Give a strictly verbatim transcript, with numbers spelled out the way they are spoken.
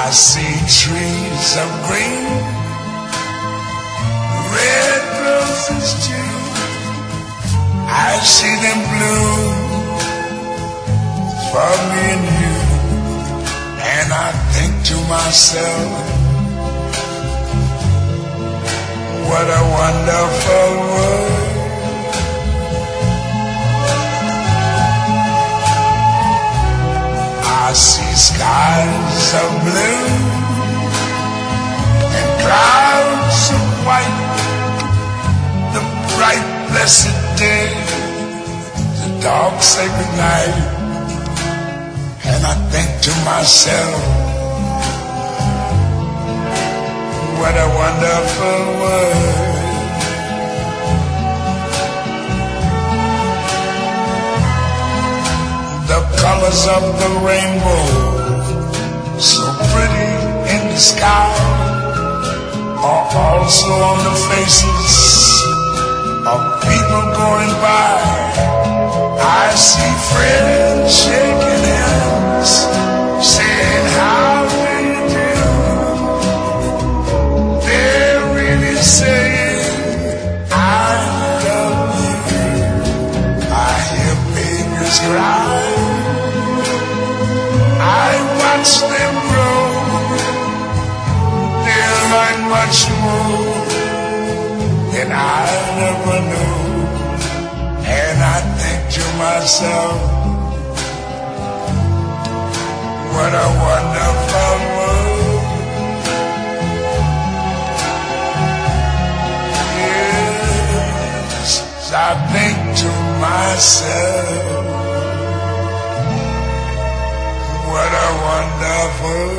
I see trees of green, red roses too. I see them bloom for me and you. And I think to myself, what a wonderful world. I see skies of blue and clouds of white, the bright blessed day, the dark sacred night. And I think to myself, what a wonderful world. The colors of the rainbow, so pretty in the sky, are also on the faces of people going by. I see friends shaking hands, saying how do you do. They're really saying I love you. I hear babies cry, I watch them grow. They'll learn much more than I never knew. And I think to myself, what a wonderful world. Yes, I think to myself, what a wonderful